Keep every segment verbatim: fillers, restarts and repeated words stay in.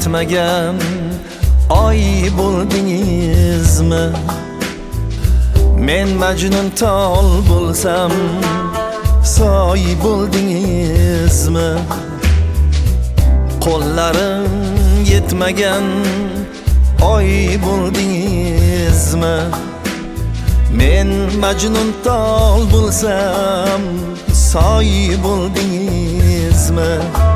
yetmagan oy bo'ldingizmi? Men Majnun tol bo'lsam soy bo'ldingizmi? Qo'llarim yetmagan oy bo'ldingizmi? Men Majnun tol bo'lsam soy bo'ldingizmi?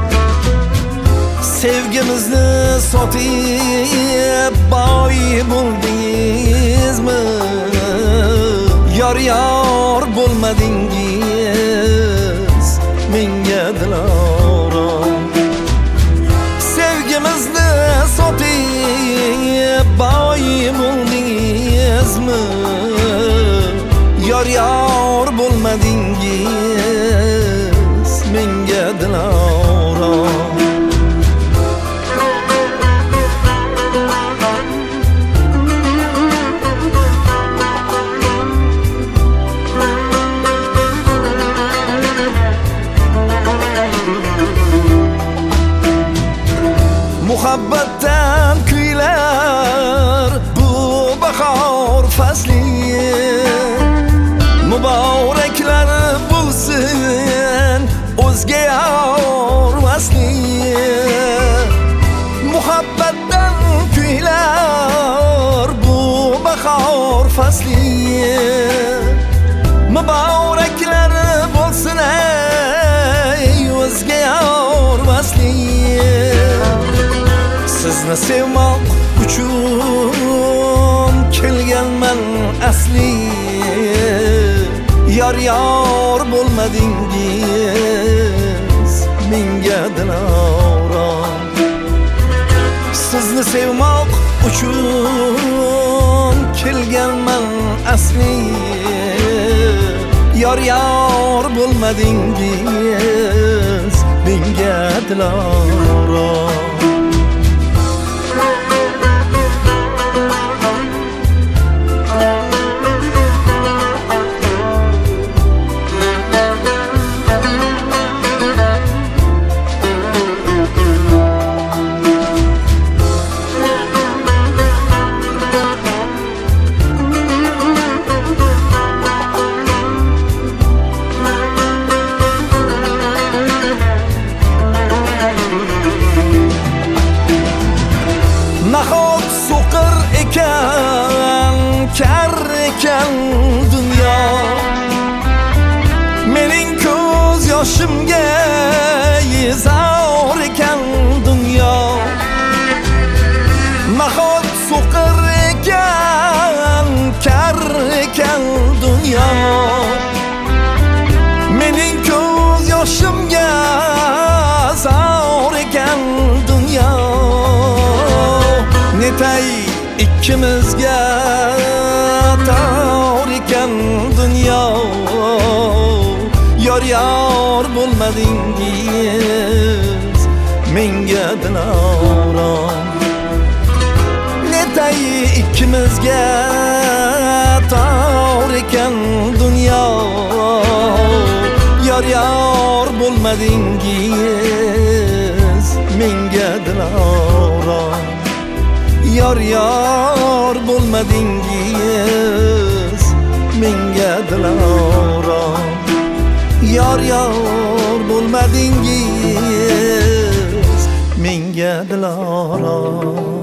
Sevgimizni sotib boy bo'ldingizmi? Yor yor bo'lmadingiz menga dilorom. Sevgimizni sotib boy bo'ldingizmi? Yor yor bo'lmadingiz menga dilorom. Muhabbatdan kuylar bu bahor fasli, muboraklar bo'lsin o'zga yor vasli. Muhabbatdan kuylar bu bahor fasli, muboraklar bo'lsin ey o'zga yor vasli. Sizni sevmoq uchun kelganman asli, yor yor bo'lmadingiz menga dilorom. Sizni sevmoq uchun kelganman asli, yor yor bo'lmadingiz menga dilorom. Nahot so'qir ekan, kar ekan dunyo, mening ko'z yoshimga yezor ekan dunyo. Nahot so'qir ekan, kar ekan dunyo, mening ko'z yoshimga zor ekan dunyo. Netay ikkimizga tor ekan dunyo, yor yor bo'lmadingiz menga dilorom. Netay ikkimizga tor ekan dunyo, yor yor bo'lmadingiz menga dilorom. Yor yor bo'lmadingiz menga dilorom. Yor yor bo'lmadingiz menga dilorom.